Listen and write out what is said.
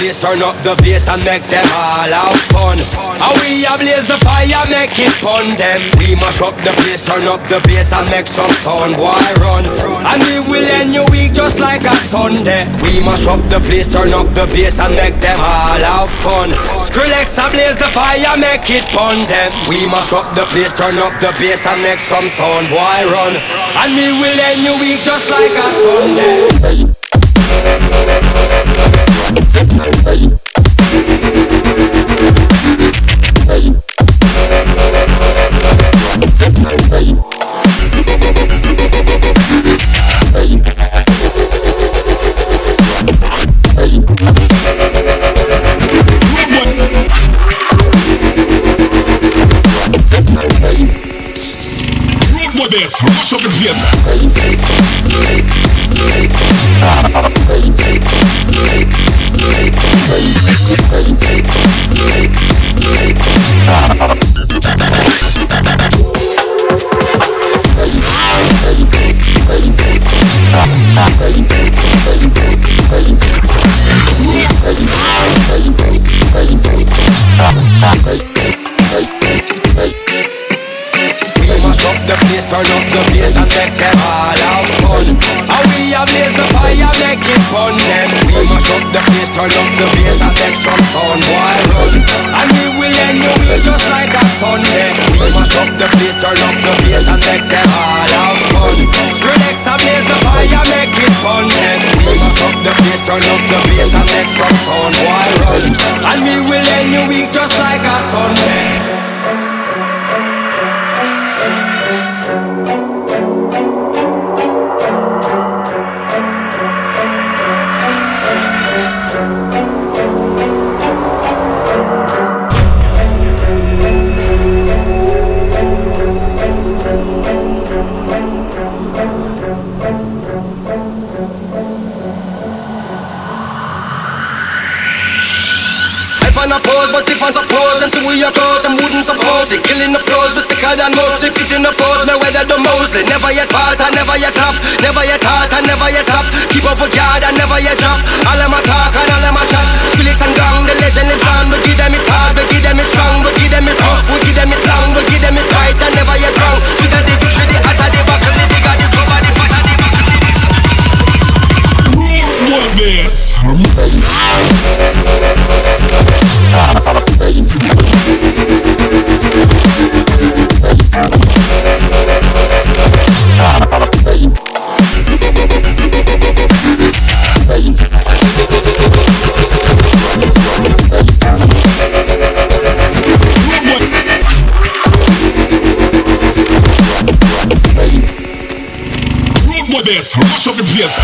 place, turn up the bass and make them all have fun. And we ablaze the fire, make it fun them. We mash up the place, turn up the bass and make some sound, boy run. And we will end your week just like a Sunday. We mash up the place, turn up the bass and make them all have fun. Skrillex ablaze the fire, make it fun them. We mash up the place, turn up the bass and make some sound, boy run. And we will end your week just like a Sunday. Rush up the place. Turn up the bass and make them all have fun. And we ablaze the fire, make it fun then. We mash up the place, turn up the bass and make some sound, boy run. And we will end your week just like a Sunday. We mash up the place, turn up the bass and make them all have fun. Skrillex ablaze the fire, make it fun then. We mash up the place, turn up the bass and make some sound, boy run. And we will end your week just like a Sunday. But if I suppose, then so we are close, them wouldn't suppose it. Killing the flows, we sicker than most. If it in the foes, me weather the mostly. Never yet fault, I never yet flop. Never yet halt, I never yet stop. Keep up with yard, I never yet drop. All them a talk and all them a chat. Skrillex and gang, the legend lives on. We give them it hard, we give them it strong. We give them it rough, we give them it long. We give them it right, and never yet wrong. Sweeter the victory, the hotter the buckle. The bigger the cover, the fatter the buckle. What this? Rush up the place.